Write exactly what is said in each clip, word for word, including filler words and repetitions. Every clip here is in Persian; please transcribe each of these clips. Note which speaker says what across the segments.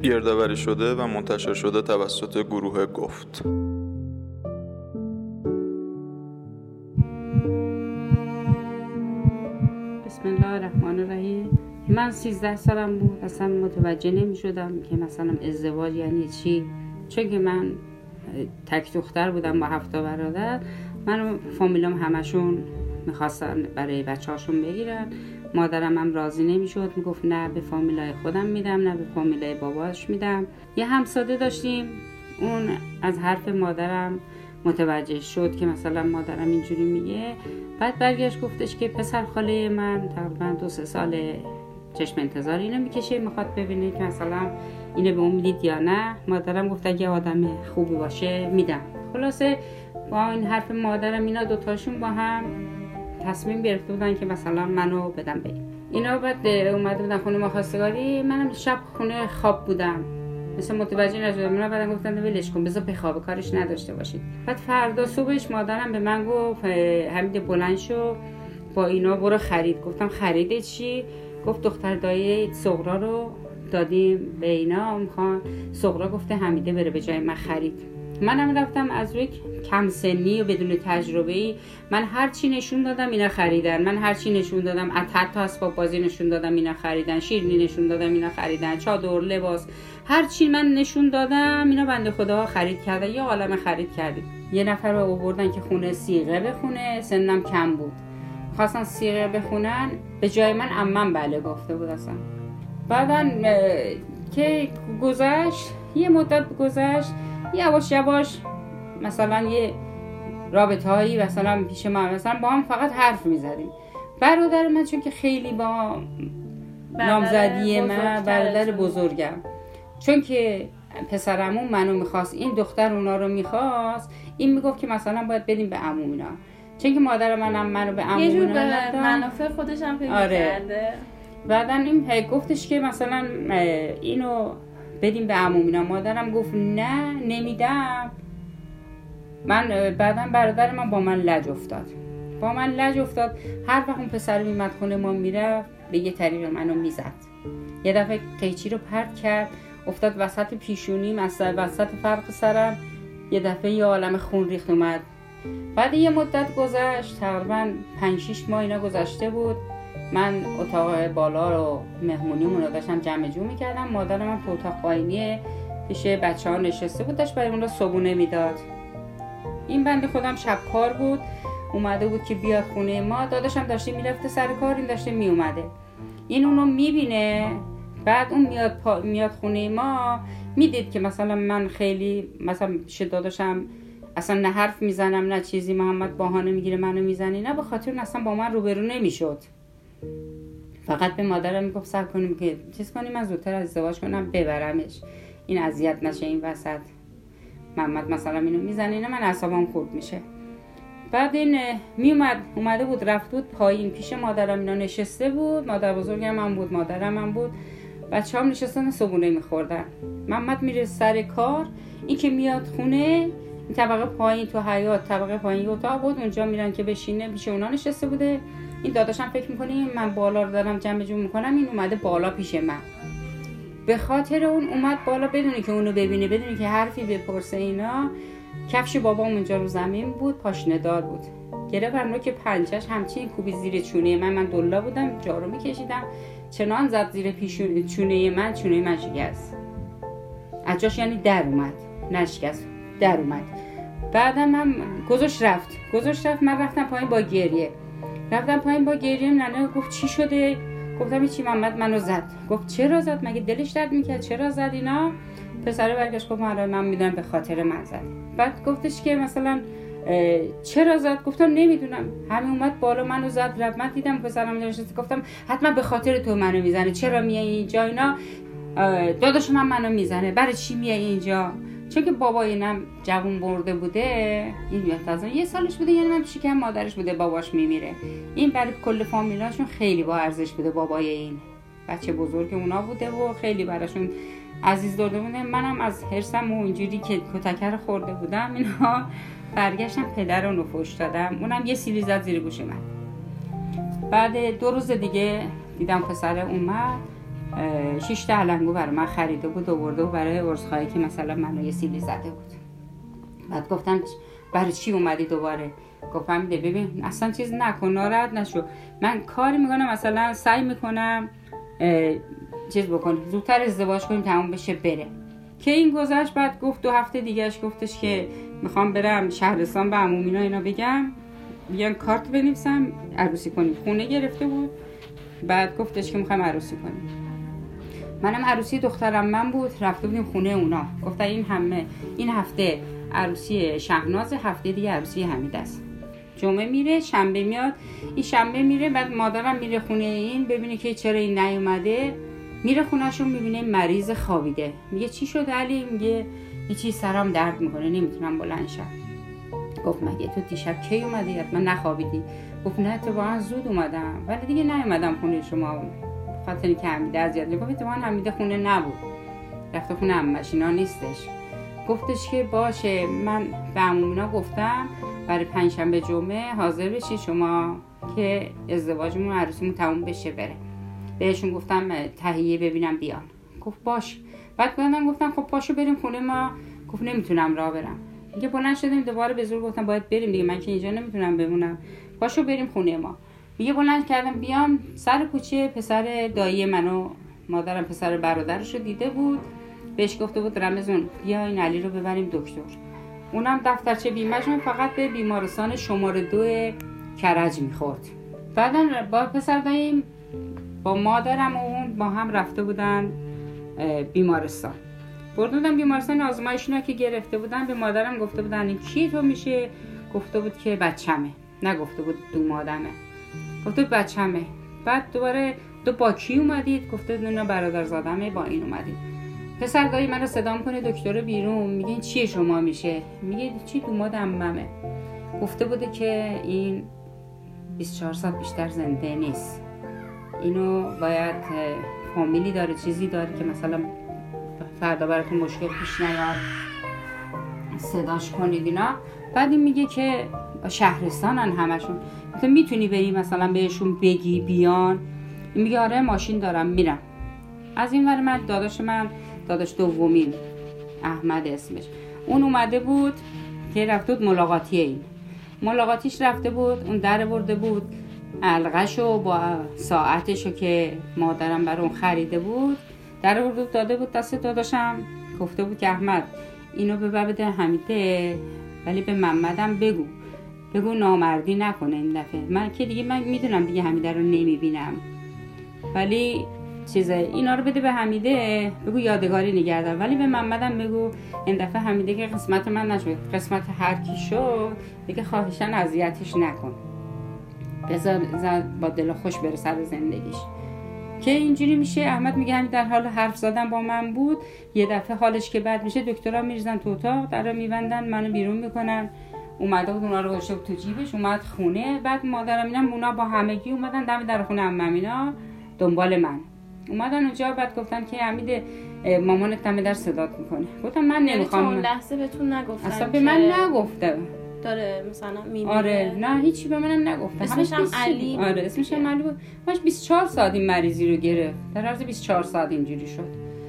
Speaker 1: گردآوری شده و منتشر شده توسط گروه گفت.
Speaker 2: بسم الله الرحمن الرحیم. من سیزده سالم بود، اصلا متوجه نمی شدم که مثلا ازدواج یعنی چی، چون که من تک دختر بودم با هفت برادر. من فامیلام همشون میخواستن برای بچه هاشون بگیرن. مادرم هم راضی نمیشد، میگفت نه به فامیلای خودم میدم نه به فامیلای باباش میدم. یه همساده داشتیم، اون از حرف مادرم متوجه شد که مثلا مادرم اینجوری میگه. بعد برگشت گفتش که پسر خاله من تقریبا دو سه ساله چشم انتظار اینو میکشه، میخواد ببینه که مثلا اینو به اون میدید یا نه. مادرم گفت اگه آدم خوبی باشه میدم. خلاصه با این حرف مادرم اینا دوتاشون با هم تصمیم گرفته بودن که مثلا منو بدم به اینا. بعد اومده بودن خونه ما خواستگاری، منم شب خونه خواب بودم، مثلا متوجه نشدم. اونا بعدن گفتن ولش کن بذار بخوابه، کارش نداشته باشید. بعد فردا صبحش مادرم به من گفت حمید بلند شو با اینا برو خرید. گفتم خرید چی؟ گفت دختر دایی صغرا رو دادیم به اینا، میخوان صغرا گفته حمیده بره به جای من خرید. منم رفتم از روی کم سنی و بدون تجربه‌ای، من هر چی نشون دادم اینا خریدن. من هر چی نشون دادم، حتی اسباب بازی نشون دادم اینا خریدن، شیرینی نشون دادم اینا خریدن، چادر، لباس، هر چی من نشون دادم اینا بنده خدا خرید کردن. یه عالمه خرید کردیم. یه نفر رو آوردن که خونه صیغه بخونه، سنم کم بود، خواستن صیغه بخونن، به جای من عمم بله گفته بود اصلا. بعدن که گذشت یه مدت گذشت، یواش یواش مثلا یه رابطه هایی مثلا پیش من، مثلا با هم فقط حرف میزدیم. برادر من چون که خیلی با نامزدی من، برادر بزرگم، چون که پسرمون منو میخواست، این دختر اونا رو میخواست، این میگفت که مثلا باید بدیم به عمومینا، چون که مادر منم منو به عمومینا
Speaker 3: یه جور به منافع خودش هم فکر
Speaker 2: آره.
Speaker 3: کرده.
Speaker 2: بعدن این گفتش که مثلا اینو بدیم به عمومینا. مادرم گفت نه نمیدم. من بعدن برادر من با من لج افتاد با من لج افتاد هر وقت اون پسر میمد خونه ما میرفت به یه طریق منو میزد. یه دفعه قیچی رو پرت کرد افتاد وسط پیشونیم، از وسط فرق سرم یه دفعه یه عالم خون ریخت اومد. بعد یه مدت گذشت، تقریبا پنج شش ماه اینا گذشته بود، من اتاق بالا رو مهمونیمون رو داشتم جمع جور میکردم. مادرم من تو اتاق پایینی پیش بچه ها نشسته بود، داشت برای اون رو صبونه میداد. این بنده خودم شب کار بود، اومده بود که بیاد خونه ما. داداشم داشته میرفته سر کار، این داشته میومده. این اونو میبینه، بعد اون میاد پا... میاد خونه ما، میدید که مثلا من خیلی مثلا پیش داداشم اصلا نه حرف میزنم نه چیزی، محمد بهانه میگیره منو میزنی، نه به خاطر اصلا با من روبرو نمیشد. فقط به مادرم میگفت صبر کنیم که چیز کنیم من زودتر ازدواج کنم ببرمش، این اذیت نشه این وسط، محمد مثلا اینو میزنه نه من اعصابم خورد میشه. بعد این میومد اومده بود رفت بود پایین پیش مادرم اینا نشسته بود، مادر بزرگم من بود، مادرم من بود، بچه‌ام نشستن صبحونه میخوردن. محمد میره سر کار، این که میاد خونه، این طبقه پایین تو حیاط طبقه پایین اتاق بود، اونجا میرن که بشینه، پیش اونا نشسته بوده. این داداشم فکر میکنه من بالا رو دارم جمع جور میکنم، این اومده بالا پیش من. به خاطر اون اومد بالا بدونی که اونو ببینه، بدونی که حرفی بپرسه اینا. کفش بابام اونجا رو زمین بود، پاشنه دار بود، گرفتم رو که پنجش همچین کوبی زیر چونه من. من دلا بودم جارو میکشیدم، چنان زد زیر پیشون چونه من، چونه من شکست اجاش، یعنی در اومد نشکست در اومد. بعدم من گذاشت رفت گذاشت رفت من رفتم پایین با گریه رفتم پایین با گریه. ننه گفت چی شده؟ گفتم چی، محمد منو زد. گفت چرا زد؟ مگه دلش درد میکرد؟ چرا زد اینا؟ پسره برگشت گفت من من میدونم به خاطر من زد. بعد گفتش که مثلا چرا زد؟ گفتم نمیدونم، همین اومد بالا منو زد رفت. من دیدم پسرم نشسته، گفتم حتما به خاطر تو منو میزنه، چرا میای اینجا؟ اینا داداش من منو میزنه، برای چی میای اینجا؟ چون که بابای اینم جوون برده بوده، این میاد یه سالش بوده، یعنی من شکم مادرش بوده باباش میمیره. این برای کل فامیلاشون خیلی با ارزش بوده، بابای این بچه بزرگ اونا بوده و خیلی براشون عزیز دارده بوده. منم از حرصم و اینجوری که کتکر خورده بودم اینا برگشتم پدر رو نفوش دادم، اونم یه سیلی زد زیر گوش من. بعد دو روز دیگه دیدم پسر اومد، شش تا علنگو برای من خریده بود آورده و برای عرضخواهی که مثلا منو یه سیلی زده بود. بعد گفتم برای چی اومدی دوباره؟ گفتم ببین اصلا چیز نکن، ناراحت نشو، من کاری میکنم مثلا سعی میکنم چیز بکنم زودتر ازدواج کنیم تموم بشه بره. که این گذشت. بعد گفت دو هفته دیگهش گفتش که میخوام برم شهرستان به عمومینا اینا بگم بیان کارت بنویسم عروسی کنیم. خونه گرفته بود. بعد گفتش که میخوام عروسی کنیم. منم عروسی دخترم من بود، رفته بودیم خونه اونا. گفتن این همه این هفته عروسی شهناز، هفته دیگه عروسی حمید است. جمعه میره، شنبه میاد. این شنبه میره، بعد مادرم میره خونه این ببینه که چرا این نیومده. میره خونهشون میبینه مریض خوابیده. میگه چی شد علی؟ میگه یه چیز سرم درد میکنه نمیتونم بلند شم. گفت مگه تو دیشب کی اومدی؟ حتما نخوابیدی. گفت نه اتفاقا زود اومدم ولی دیگه نیومدم خونه شما خاطر اینکه حمیده اذیت می‌کنه. گفت اتفاقا حمیده خونه نبود، رفته خونه عمه‌ش، اینا نیستش. گفتش که باشه من به عمومینا گفتم برای پنجشنبه جمعه حاضر بشی شما که ازدواجمون عروسیمون تموم بشه بره. بهشون گفتم تهیه ببینم بیان. گفت باش. بعد من گفتم خب پاشو بریم خونه ما. گفت نمیتونم راه برم. دیگه بلند شدیم دوباره به زور گفتم باید بریم دیگه، من که اینجا نمیتونم بمونم، پاشو بریم خونه ما. میگه بلند کردم بیام سر کوچه. پسر دایی منو مادرم پسر برادرشو دیده بود، بهش گفته بود رمزون بیا این علی رو ببریم دکتر. اونم دفترچه بیمه‌شون فقط به بیمارستان شماره دو کرج میخورد. بعدن با پسر داییم با مادرم و اون با هم رفته بودن بیمارستان. بردودن بیمارستان، آزمایشونا که گرفته بودن به مادرم گفته بودن این کی تو میشه؟ گفته بود که بچمه، نگفته بود دومادمه، گفته بود بچمه. بعد دوباره دو با کی اومدید؟ گفته بود اینا برادرزادمه با این اومدید. پسر دایی منو صدا میکنه دکتر بیرون، میگه این چیه شما میشه؟ میگه چی دومادممه. گفته بوده که این بیست و چهار ساعت بیشتر زنده نیست، اینو باید فامیلی داره چیزی داره که مثلا فردا براتون مشکل پیش نیاد صداش کنید اینا. بعد این میگه که شهرستانن همشون، تو میتونی بری مثلا بهشون بگی بیان؟ این میگه آره ماشین دارم میرم. از این ور من داداش من داداش دومین احمد اسمش اون اومده بود که رفته بود ملاقاتی. این ملاقاتیش رفته بود، اون در برده بود علقه‌شو با ساعتشو که مادرم برام خریده بود در برده داده بود دست داداشم. گفته بود که احمد اینو ببر بده حمیده ولی به محمدم بگو بگو نامردی نکنه این دفعه. من که دیگه من میدونم دیگه حمیده رو نمیبینم ولی چیزه اینا رو بده به حمیده بگو یادگاری نگردم، ولی به محمدم بگو این دفعه حمیده که قسمت من نشد قسمت هر کی شد دیگه خواهشاً اذیتش نکن، بذار با دل خوش بره سر زندگیش. که اینجوری میشه. احمد میگه همین در حال حرف زدن با من بود، یه دفعه حالش که بد میشه دکترها میریزن تو اتاق درو میبندن منو بیرون میکنن. اومده بود اونا رو گذاشته تو جیبش اومد خونه. بعد مادرم اینم اونا با همگی اومدن دم در خونه عمم اینا دنبال من اومدن اونجا. بعد گفتن که حمید مامانت دم در صدات میکنه. گفتم من نمیخوام.
Speaker 3: اون لحظه بهتون نگفتن؟
Speaker 2: اصلا به من نگفته
Speaker 3: داره مثلا میبینه.
Speaker 2: آره نه هیچی به منم نگفته.
Speaker 3: اسمش هم علی.
Speaker 2: آره اسمش هم علی بود. باش بیست و چهار ساعت این مریضی رو گرفت. در عرض بیست و چهار ساعت اینجوری شد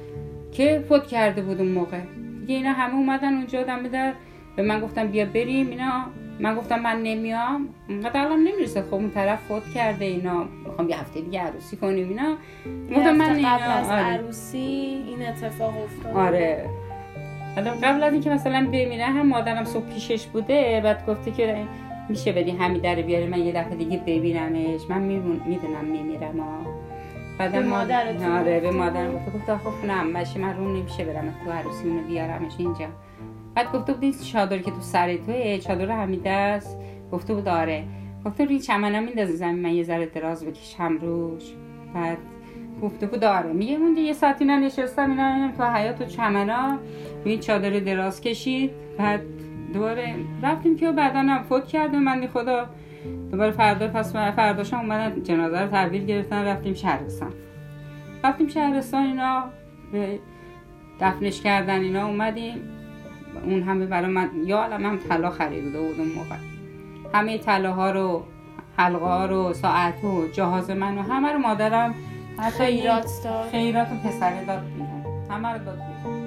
Speaker 2: که فوت کرده بود اون موقع. دیگه اینا همه اومدن اونجا دم در به من گفتن بیا بریم اینا. من گفتم من نمیام، انقدر الان نمیرسه، خب اون طرف فوت کرده اینا میخوام یه هفته دیگه عروسی کنیم اینا.
Speaker 3: گفتم من نمیام. قبل از عروسی این اتفاق افتاد.
Speaker 2: آره حالا قبل از اینکه مثلا بمیره هم مادرم صبح پیشش بوده. بعد گفته که میشه بدی حمیده رو بیاره من یه دفعه دیگه ببینمش، من میدونم میمیرم. بعد
Speaker 3: مادرت
Speaker 2: آره به مادرم گفته گفت خب نه ماشی من روم نمیشه برم تو عروسیمونو بیارمش اینجا. بعد گفته بود این چادر که تو سر توئه چادر حمیده است؟ گفته بود آره. گفته روی چمنا میندازی زمین من یه ذره دراز بکشم روش؟ بعد گفته بود آره. میگه اونجا یه ساعتی نشستم اینا تو حیاط و چمنا این چادر دراز کشید. بعد دوباره رفتیم که بعداً فوت کرد من خدا. دوباره فردا پس فرداشم اومدن جنازه رو تحویل گرفتن رفتیم شهرستان. رفتیم شهرستان اینا به دفنش کردن اینا. اومدیم اون همه برای من یا علم هم طلا خریده بود اون موقع، همه طلاها رو حلقه ها رو ساعت و جهاز من و همه رو مادرم
Speaker 3: خیرات داد،
Speaker 2: خیرات و پسره داد بیرون، همه رو داد بیرون.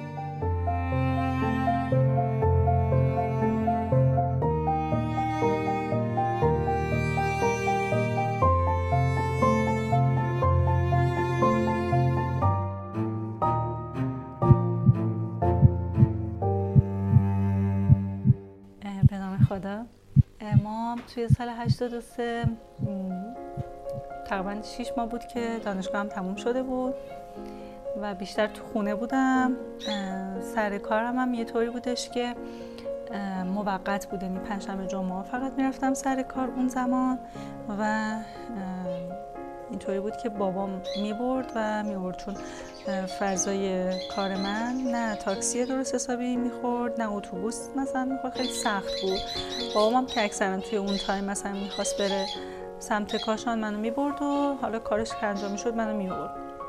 Speaker 4: به نام خدا. ما توی سال هشتاد و سه تقریبا شیش ماه بود که دانشگاهم تموم شده بود و بیشتر تو خونه بودم. سر کارم هم یه طوری بودش که موقت بود، یعنی پنجشنبه جمعه فقط میرفتم سر کار اون زمان و اینطوری بود که بابام میبرد و میبرد، چون فضای کار من نه تاکسی درست حسابی میخورد نه اتوبوس مثلا میخورد، خیلی سخت بود. بابام هم که اکثرا توی اون تایم مثلا میخواست بره سمت کاشان منو میبرد و حالا کارش که انجام میشد منو میبرد.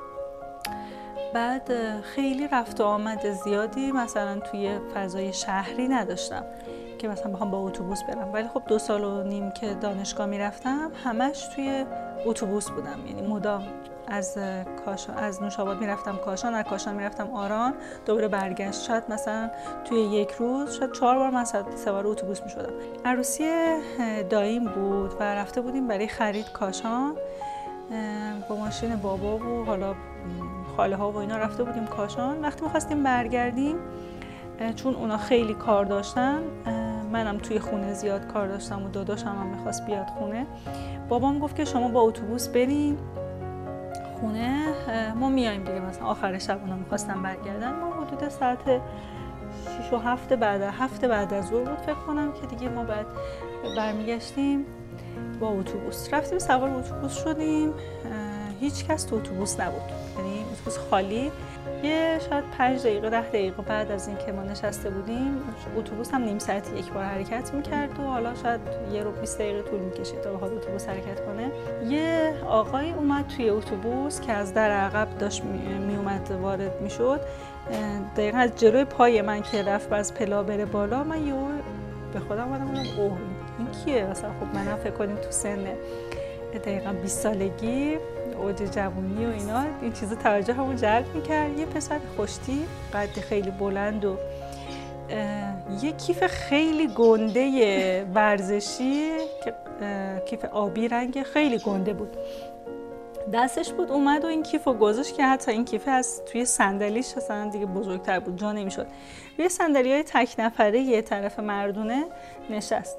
Speaker 4: بعد خیلی رفت و آمد زیادی مثلا توی فضای شهری نداشتم که مثلا بخوام با اتوبوس برم، ولی خب دو سال و نیم که دانشگاه میرفتم همش توی اتوبوس بودم، یعنی مدام از کاشان از نوشاباد میرفتم کاشان، از کاشان میرفتم آران، دوباره برگشت. شاید مثلا توی یک روز شاید چهار بار من سوار اتوبوس میشدم. عروسی داییم بود و رفته بودیم برای خرید کاشان با ماشین بابا و حالا خاله ها و اینا رفته بودیم کاشان. وقتی می‌خواستیم برگردیم چون اونا خیلی کار داشتن، منم توی خونه زیاد کار داشتم و داداشم هم می‌خواست بیاد خونه، بابام گفت که شما با اتوبوس برین خونه، ما میایم دیگه. مثلا آخر شب اونا می‌خواستن برگردن، ما حدود ساعت شش و هفت بعد هفت بعد از ظهر بود فکر کنم که دیگه ما بعد برمیگشتیم با اتوبوس. رفتیم سوار اتوبوس شدیم، هیچ کس تو اتوبوس نبود، یعنی اتوبوس خالی. یه شاید پنج دقیقه ده دقیقه بعد از این که ما نشسته بودیم، اتوبوس هم نیم ساعت یک بار حرکت میکرد و حالا شاید یه رو بیست دقیقه طول میکشید تا بخواد اتوبوس حرکت کنه. یه آقای اومد توی اتوبوس که از در عقب داشت میومد وارد میشد، دقیقا از جلوی پای من که رفت از پلا بره بالا، من یهو به خودم اومدم اوه این کیه؟ مثلا خب منم فکر کنیم تو سن دقیقا بیست سالگی اوج جوونی و اینا این چیزا توجه همون جلب میکرد. یه پسر خوشتی قد خیلی بلند و یه کیف خیلی گنده ورزشی که کیف آبی رنگ خیلی گنده بود دستش بود، اومد و این کیفو گذاشت که حتی این کیف از توی صندلیش اصلا دیگه بزرگتر بود، جا نمیشد. روی صندلی‌های تک نفره یه طرف مردونه نشست.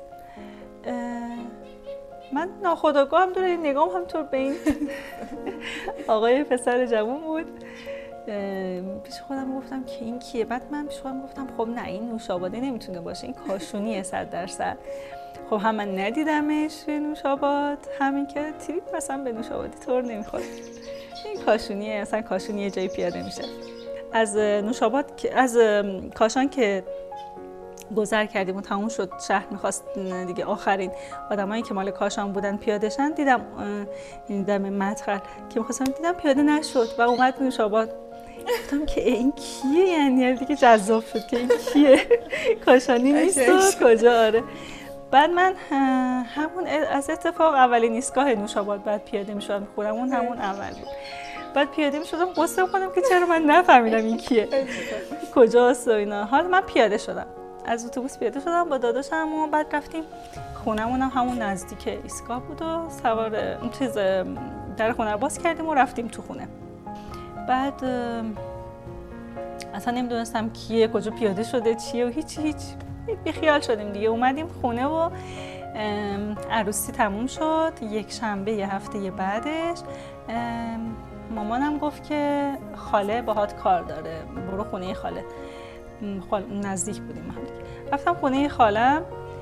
Speaker 4: من ناخودآگاه هم دور این نگام همطور به این آقای پسر جوان بود. پیش خودم گفتم که این کیه؟ بعد من پیش خودم گفتم خب نه این نوشابادی نمیتونه باشه، این کاشونیه صد درصد. خب هم من ندیدمش توی نوشاباد، همین که تریپ مثلا به نوشابادی طور نمیخواد، این کاشونیه، مثلا کاشونی یه جایی پیاده میشه. از نوشاباد از کاشان که گذر کردیم و تموم شد، شهر میخواست دیگه آخرین آدمایی که مال کاشان بودن پیاده شن، دیدم این دم مدخل که میخواستم دیدم پیاده نشد و اومد نوشاباد. گفتم که این کیه؟ یعنی دیگه جذاب شد که این کیه؟ کاشانی نیست کجا؟ آره. بعد من همون از اتفاق اولین ایستگاه نوشاباد بعد پیاده میشدم خودمون همون اول بود. بعد پیاده میشدم قصه کنم که چرا من نفهمیدم این کیه کجاست و اینا. حالا من پیاده شدم، از اتوبوس پیاده شدم با داداشم و بعد رفتیم خونمون هم همون نزدیک ایستگاه بود و سوار اون چیز در خونه رو باز کردیم و رفتیم تو خونه. بعد اصلا نمیدونستم کیه، کجا پیاده شده، چیه و هیچ هیچ بیخیال شدیم دیگه. اومدیم خونه و عروسی تموم شد. یک شنبه یه هفته بعدش مامانم گفت که خاله باهات کار داره، برو خونه خاله. خال... نزدیک بودیم هم دیگه. رفتم خونه خالم،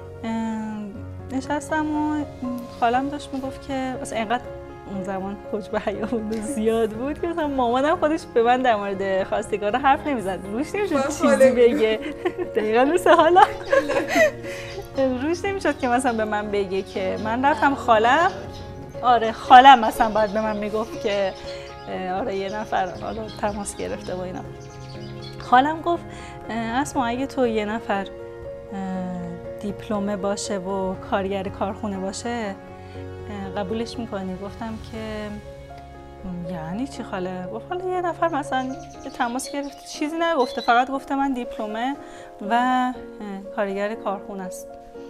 Speaker 4: نشستم و خالم داشت میگفت که مثلا اینقدر اون زمان حجب حیامون زیاد بود که مثلا مامانم خودش به من در مورد خواستگار حرف نمیزد، روش نمیشد چیزی بگه. دقیقا مثل حالا روش نمیشد که مثلا به من بگه که من رفتم خالم. آره خالم مثلا باید به من میگفت که آره یه نفر حالا تماس گرفته و اینا. خالم گفت اسما اگه تو یه نفر دیپلمه باشه و کارگر کارخونه باشه قبولش میکنی؟ گفتم که یعنی چی خاله؟ گفت حالا یه نفر مثلا یه تماس گرفته، چیزی نگفته، فقط گفته من دیپلمه و کارگر کارخونه است.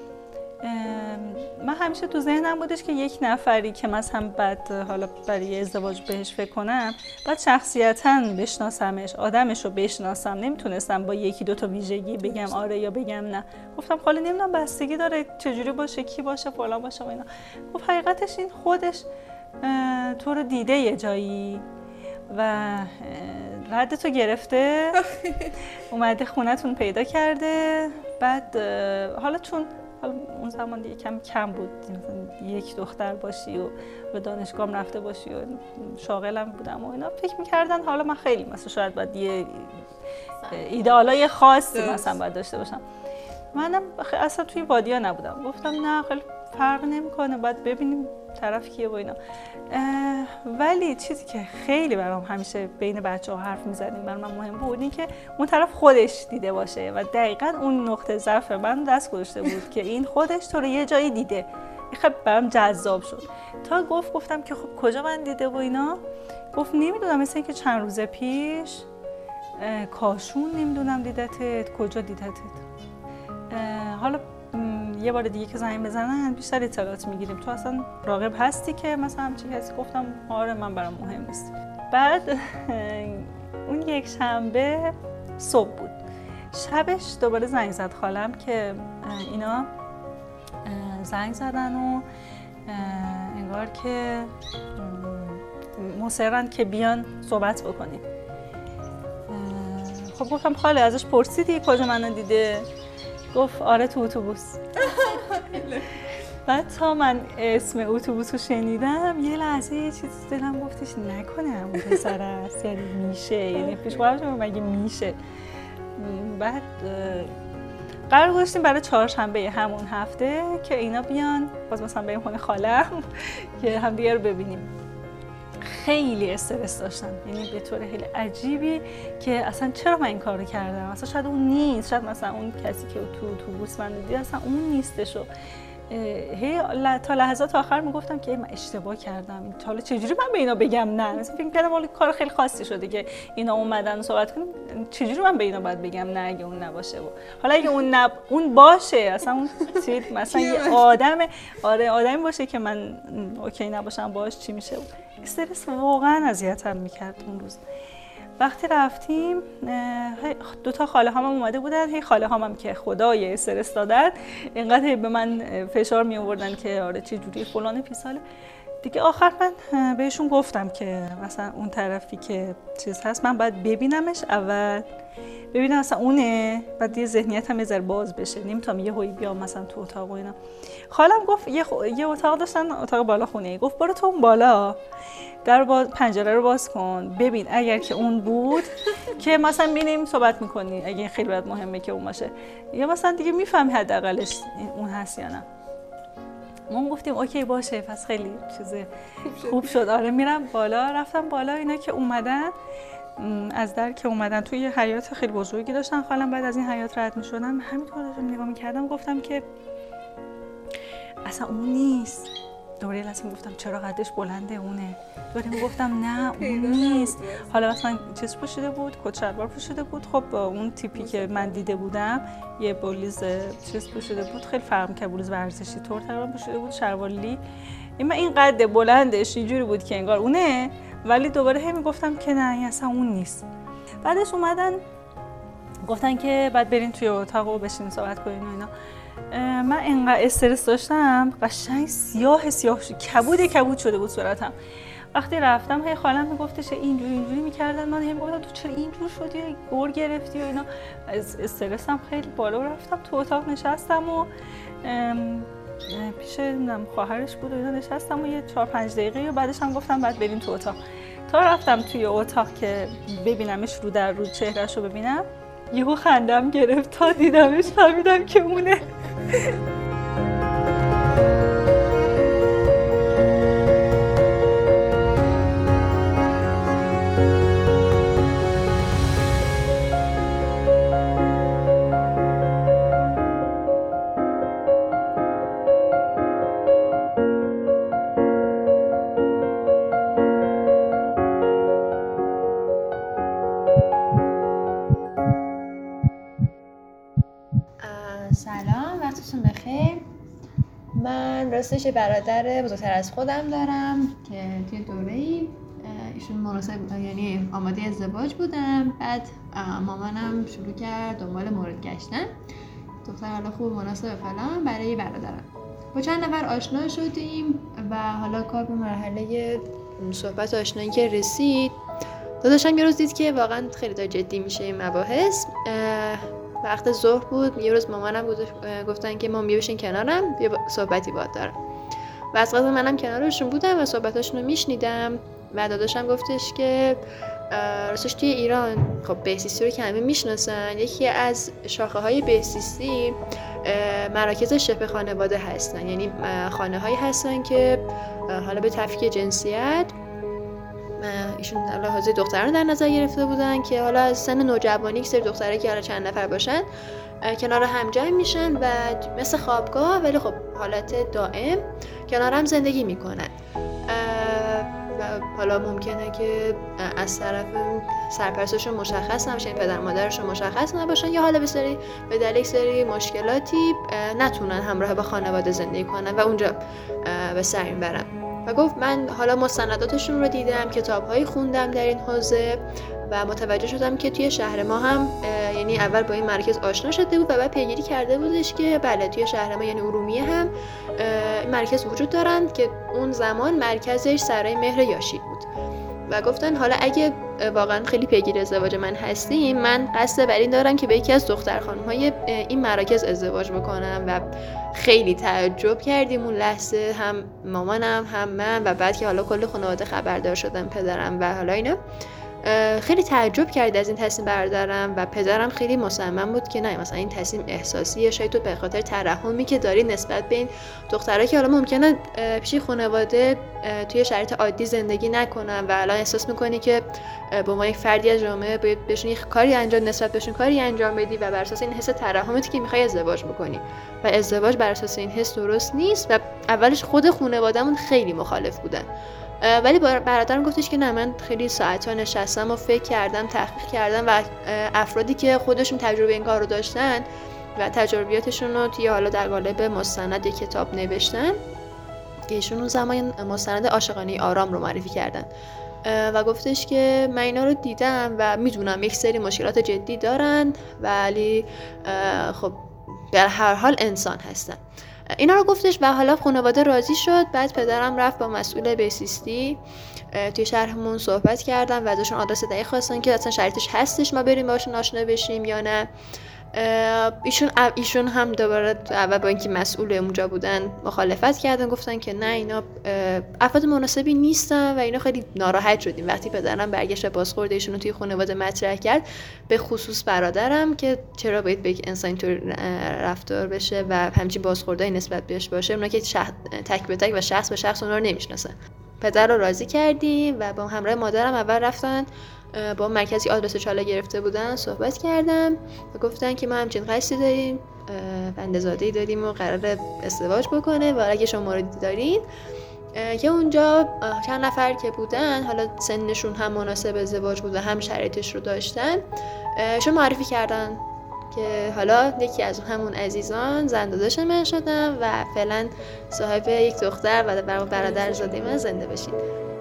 Speaker 4: من همیشه تو ذهنم بودش که یک نفری که مثلا بعد حالا برای ازدواج بهش فکر کنم، بعد شخصیتاً بشناسمش، آدمش رو بشناسم. نمیتونستم با یکی دو تا ویژگی بگم آره یا بگم نه. گفتم خاله نمیدونم بستگی داره چجوری باشه، کی باشه، فلان باشه و اینا. گفت حقیقتش این خودش تو رو دیده یه جایی و ردتو گرفته، اومده خونتون پیدا کرده. بعد حالا چون حالا اون زمان دیگه کم کم بود، مثلا یک دختر باشی و به دانشگاه رفته باشی و شاغلم بودم و اینا، فکر می‌کردن حالا من خیلی مثلا شاید باید یه ایدئالای خاصی مثلا باید داشته باشم. منم اصلا توی وادیا نبودم. گفتم نه خیلی فرق نمی‌کنه، باید ببینیم طرف کیه و اینا. ولی چیزی که خیلی برام همیشه بین بچه‌ها حرف می‌زدیم برام من مهم بود این که اون طرف خودش دیده باشه و دقیقاً اون نقطه ضعف من دست گذاشته بود که این خودش تو رو یه جایی دیده. خیلی برام جذاب شد. تا گفت گفتم که خب کجا من دیده و اینا؟ گفت نمیدونم، مثل اینکه چند روز پیش کاشون نمیدونم دیدتت، کجا دیدتت. حالا یه بار دیگه که زنگ بزنن بیشتر اطلاعات میگیریم. تو اصلا راغب هستی که مثلا همچین کسی؟ گفتم آره من برام مهم نیست. بعد اون یک شنبه صبح بود، شبش دوباره زنگ زد خالم که اینا زنگ زدن و انگار که مصرن که بیان صحبت بکنیم. خب گفتم خاله ازش پرسیدی کجا منو دیده؟ گفت آره تو اتوبوس. بعد تا من اسم اتوبوس رو شنیدم یه لحظه یه چیز دلم گفتش نکنه همون پسر است، یعنی میشه، یعنی پیش خودم مگه میشه. بعد قرار گذاشتیم برای چهارشنبه همون هفته که اینا بیان باز مثلا بریم خونه خالم که همدیگه رو ببینیم. خیلی استرس داشتم، یعنی به طور خیلی عجیبی که اصلا چرا من این کارو کردم، اصلا شاید اون نیست، شاید مثلا اون کسی که تو اتوبوس من دید اصلا اون نیستشو. هی تا لحظات آخر میگفتم که من اشتباه کردم، حالا چجوری من به اینا بگم نه؟ مثلا فکر کردم حالا کار خیلی خاصی شده که اینا اومدن صحبت کنیم، چجوری من به اینا باید بگم نه اگه اون نباشه؟ و حالا اگه اون نب... اون باشه اصلا اون چیز مثلا یه آدم آره آدمی باشه که من اوکی نباشم باش چی میشه؟ استرس واقعا اذیتم میکرد اون روز. وقتی رفتیم دو تا خاله هامم اومده بودن، هی خاله هامم که خدای استرس دادن اینقدر به من فشار می آوردن که آره چه جوری فلان پیساله دیگه. آخر من بهشون گفتم که مثلا اون طرفی که چیز هست من باید ببینمش، اول ببینم مثلا اونه، بعد یه ذهنیتم یه ذره باز بشه، نمیتونم یه هوی بیام مثلا تو اتاق و اینا. خالم گفت یه, خو... یه اتاق داشتن، اتاق بالا خونه، گفت برو تو اون بالا در باز، پنجره رو باز کن ببین اگر که اون بود که مثلا ببینیم صحبت میکنی، اگه خیلی برات مهمه که اون باشه یا مثلا دیگه میفهمی حداقلش اون هست یا نه. ما گفتیم اوکی باشه، پس خیلی چیز خوب شد. آره میرم بالا. رفتم بالا، اینا که اومدن از در که اومدن توی یه حیاط خیلی بزرگی داشتن خالم، بعد از این حیاط رد میشدم همینطور داشتم نگاه میکردم، گفتم که اصلا اون نیست. دوره لازم گفتم چرا قدش بلنده اونه؟ دوره میگفتم نه اون نیست. حالا مثلا چیز پوشیده بود، کت شلوار پوشیده بود. خب اون تیپی که من دیده بودم یه بولیز چیز پوشیده بود، خیلی فرق می‌کرد، بولیز ورزشی طور تقریبا پوشیده بود، شلوار لی. این این قد بلندش اینجوری بود که انگار اونه، ولی دوباره هم میگفتم که نه این اصلا اون نیست. بعدش اومدن گفتن که بعد برین توی اتاق و بشین صحبت کنین و اینا. من اینقدر استرس داشتم، قشنگ سیاه سیاه شد، کبود کبود شده بود صورتم. وقتی رفتم هی خالم میگفتش اینجوری اینجوری میکردن، من هم میگفتم تو چرا اینجور شدی، گور گرفتی و اینا. از استرسم خیلی بالا رفتم تو اتاق نشستم و پیش نم خواهرش بود و اینا نشستم و یه چهار پنج دقیقه و بعدش هم گفتم بعد بریم تو اتاق. تا رفتم توی اتاق که ببینمش رو در رو چهرهشو ببینم، یهو خندم گرفت. تا دیدمش فهمیدم که اونه.
Speaker 5: بخیر. من راستش برادر بزرگتر از خودم دارم که توی دوره‌ای ایشون مناسب یعنی آماده ازدواج بودم. بعد مامانم شروع کرد دنبال مورد گشتن دختر حالا خوب مناسب فلان برای برادرم. با چند نفر آشنا شدیم و حالا کار به مرحله صحبت آشنایی که رسید، داداشم یه روز دید که واقعا خیلی داره جدی میشه این مباحث. وقت ظهر بود، یه روز مامانم گفتن که مام بیا بشین کنارم، بیا صحبتی باهات دارم. و از قضا منم کنارشون بودم و صحبتاشون رو میشنیدم و داداشم گفتش که راستش توی ایران خب بهزیستی رو که همه میشناسن، یکی از شاخه های بهزیستی مراکز شبه خانواده هستن، یعنی خانه هایی هستن که حالا به تفکیک جنسیت ایشون در لحاظ دختران در نظر گرفته بودن که حالا از سن نوجوانی یک سری دختره که حالا چند نفر باشن کنار هم جمع میشن و مثل خوابگاه ولی خب حالت دائم کنار هم زندگی میکنن. و حالا ممکنه که از طرف سرپرستشون مشخص نباشه، یعنی پدر مادرشون مشخص نباشن، یا حالا به سری به دلیل یک سری مشکلاتی نتونن همراه با خانواده زندگی کنن و اونجا به سر میبرن. و گفت من حالا مستنداتشون رو دیدم، کتاب‌هایی خوندم در این حوزه و متوجه شدم که توی شهر ما هم یعنی اول با این مرکز آشنا شده بود و بعد پیگیری کرده بودش که بله توی شهر ما یعنی ارومیه هم این مرکز وجود دارن که اون زمان مرکزش سرای مهر یاشی بود. و گفتن حالا اگه واقعا خیلی پیگیر ازدواج من هستیم، من قصد بر این دارم که به یکی از دختر خانم‌های این مراکز ازدواج بکنم. و خیلی تعجب کردیم اون لحظه، هم مامانم هم من و بعد که حالا کل خانواده خبردار شدن، پدرم و حالا اینا خیلی تعجب کرد از این تصمیم بردارم و پدرم خیلی مصمم بود که نه مثلا این تصمیم احساسیه، شاید تو به خاطر ترحمی که داری نسبت به این دخترایی که حالا ممکنه پیش خانواده توی شرایط عادی زندگی نکنن و الان احساس میکنی که به عنوان یک فردی از جامعه باید بهشون یک کاری انجام نسبت بهشون کاری انجام بدی و بر اساس این حس ترحمتی که میخوای ازدواج بکنی و ازدواج بر اساس این حس درست نیست. و اولش خود خانواده‌مون خیلی مخالف بودن، ولی برادرم گفتش که نه من خیلی ساعت‌ها نشستم و فکر کردم، تحقیق کردم و افرادی که خودشون تجربه این کار رو داشتن و تجربیاتشون رو توی حالا در قالب مستند یک کتاب نوشتن که ایشون اون زمان مستند عاشقانه آرام رو معرفی کردن و گفتش که من اینا رو دیدم و میدونم یک سری مشکلات جدی دارن ولی خب در هر حال انسان هستن. اینا رو گفتش و حالا خانواده راضی شد. بعد پدرم رفت با مسئول بهزیستی توی شهرمون صحبت کردن و ازشون آدرس دقیق خواستن که اصلا شرایطش هستش ما بریم باشون آشنا بشیم یا نه. ایشون ایشون هم دوباره اول با اینکه مسئول اونجا بودن مخالفت کردن، گفتن که نه اینا افراد مناسبی نیستن و اینا خیلی ناراحت شدیم وقتی پدرم برگشت بازخورد ایشون رو توی خانواده مطرح کرد، به خصوص برادرم که چرا باید به یک انسان اینطور رفتار بشه و همچین بازخوردایی نسبت بهش باشه، اونا که تک به تک و شخص به شخص اونا رو نمیشناسن. پدر رو راضی کردیم و با همراه مادرم اول رفتن با مرکزی آدرس چاله گرفته بودن صحبت کردم و گفتن که ما همچین قصدی داریم، بنده‌زاده‌ای داریم و قراره ازدواج بکنه و اگه شما موردی دارین که اونجا چند نفر که بودن حالا سنشون هم مناسب ازدواج بود و هم شرایطش رو داشتن شما معرفی کردن که حالا یکی از همون عزیزان زنداداش من شدم و فعلا صاحب یک دختر و برادر زاده من زنده باشید.